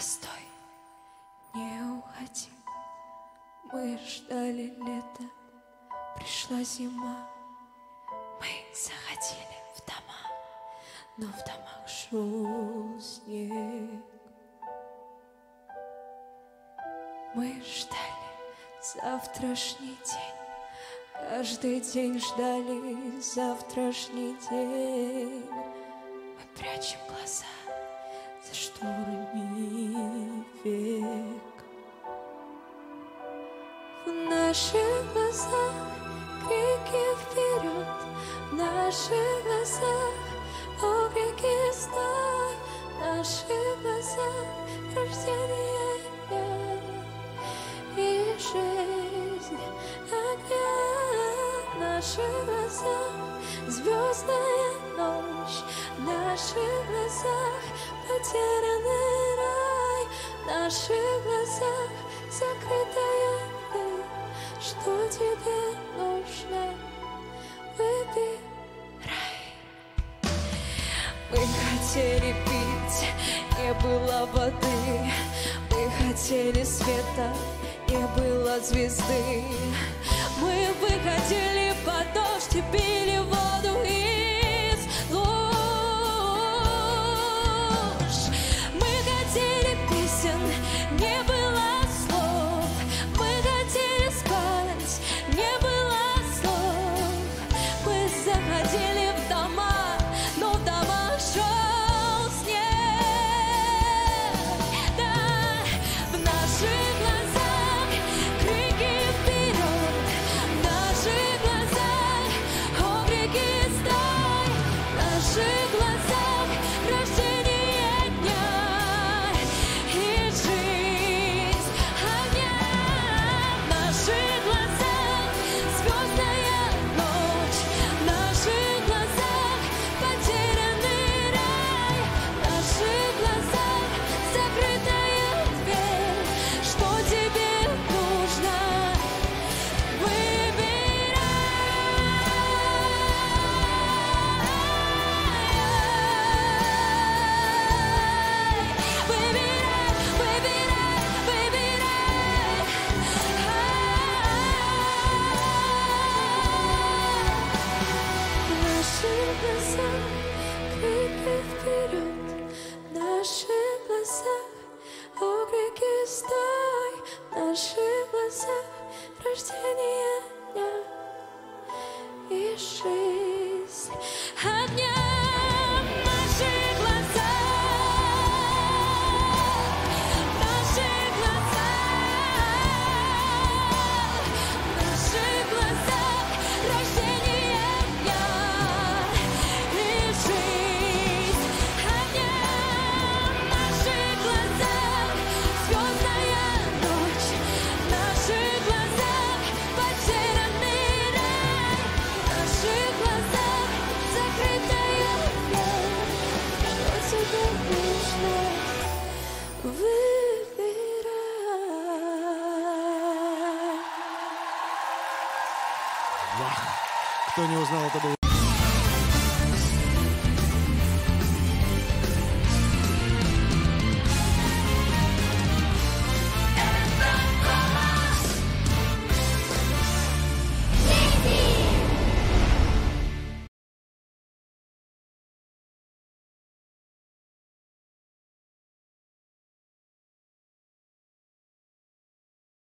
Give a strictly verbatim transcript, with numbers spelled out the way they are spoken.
Постой, не уходи. Мы ждали лета, пришла зима. Мы заходили в дома, но в домах шел снег. Мы ждали завтрашний день, каждый день ждали завтрашний день. Мы прячем глаза за шторами век. В наших глазах крики вперед, в наших глазах окрики стой, в наших глазах рождение дня и жизнь огня. В наших глазах звездная ночь, в наших глазах потерянный рай, в наших глазах закрытая дверь. Что тебе нужно? Выбирай. Мы хотели пить, не было воды. Мы хотели света, не было звезды. Мы выходили под дождь и пили воду из луж. Мы хотели песен, не было слов. Мы хотели спать, не было слов. Мы заходили в дома, но в домах шел снег. Да, в наших глазах крики вперед, в наших глазах окрики стой, в наших глазах рождение дня и жизнь огня. В наших глазах звездная ночь, в наших глазах потерянный рай, в наших глазах закрытая дверь. Что тебе нужно? Выбирай. Выбирай, выбирай, выбирай. В наших глазах крики вперед, в наших глазах окрики стой, в наших глазах рождение дня и жизнь огня. В наших глазах, в наших глазах, в наших глазах рождение дня и жизнь огня. В наших глазах звездная ночь, в наших глазах потерянный рай, в наших глазах закрытая дверь. Что тебе нужно? Выбирай. Вах! Кто не узнал, это был